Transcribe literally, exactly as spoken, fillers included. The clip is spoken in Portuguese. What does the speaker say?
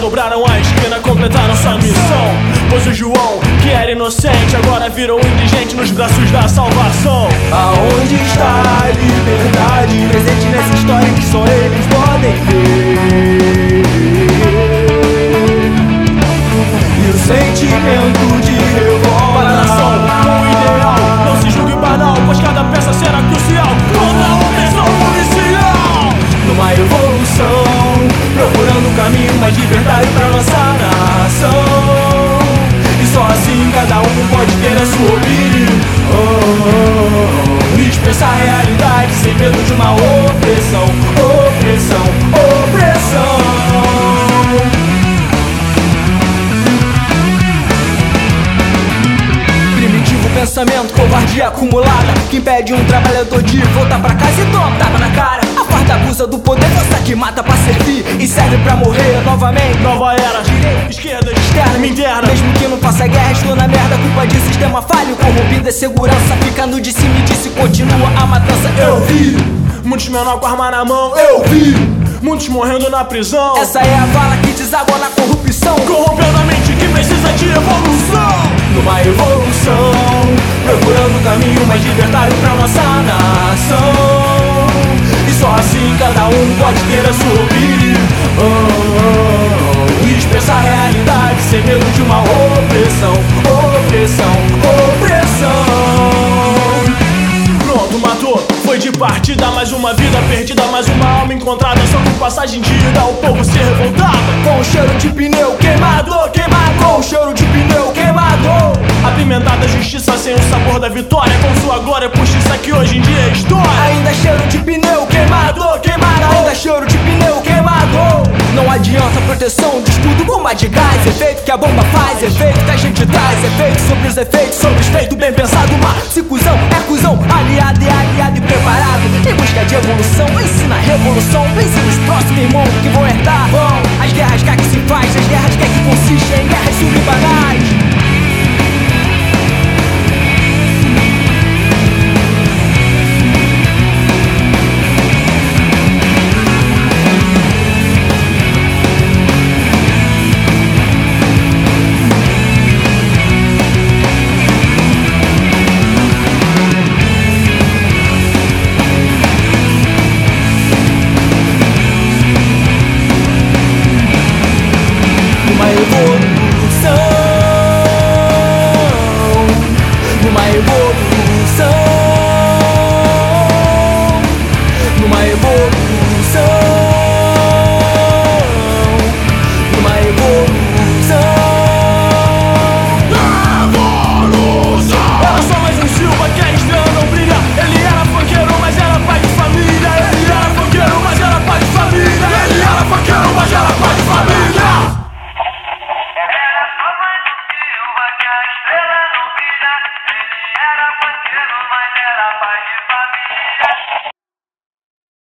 dobraram a esquina, completaram sua missão. Pois o João, que era inocente, agora virou indigente nos braços da salvação. Aonde está a liberdade presente nessa história que só eles podem ver? E o sentimento de revolta para a nação, com o ideal, não se julgue banal, pois cada peça será crucial contra a opressão policial. Numa evolução, procurando um caminho mais de verdade pra nossa nação. E só assim cada um pode ter a sua opinião, oh, e expressar a realidade sem medo de uma opressão, opressão, opressão. Pensamento, covardia acumulada que impede um trabalhador de voltar pra casa e toma tapa na cara. A farda abusa do poder, força que mata pra servir e serve pra morrer novamente. Nova era, direita, esquerda, externa, interna. Mesmo que não faça guerra, estou na merda, culpa de sistema falho, corrompido é segurança, fica no de cima e disse continua a matança. Eu vi muitos menor com arma na mão, eu vi muitos morrendo na prisão. Essa é a bala que deságua na corrupção, corrompendo a mente que precisa de evolução. Numa evolução, procurando um caminho mais libertário pra nossa nação. E só assim cada um pode ter a sua opinião, oh, oh, e expressar a realidade sem medo de uma opressão, opressão, opressão. Pronto, matou, foi de partida, mais uma vida perdida, mais uma alma encontrada, só com passagem de ida o povo se revoltava. Com o cheiro de pneu queimado, queimado, com o cheiro de pneu queimado. Apimentada justiça sem o sabor da vitória, com sua glória puxa que hoje em dia é história. Ainda cheiro de pneu queimado, queimado, ainda cheiro de pneu queimado. Não adianta proteção de escudo, bomba de gás, efeito que a bomba faz, efeito que a gente traz, efeito sobre os efeitos, sobre os feitos bem pensado. Mas se cuzão é cuzão, aliado é aliado e preparado em busca de evolução, ensina a revolução, pense nos próximos irmãos que vão herdar. Bom, as guerras que é que se faz, as guerras que é que consistem em guerras subbanais.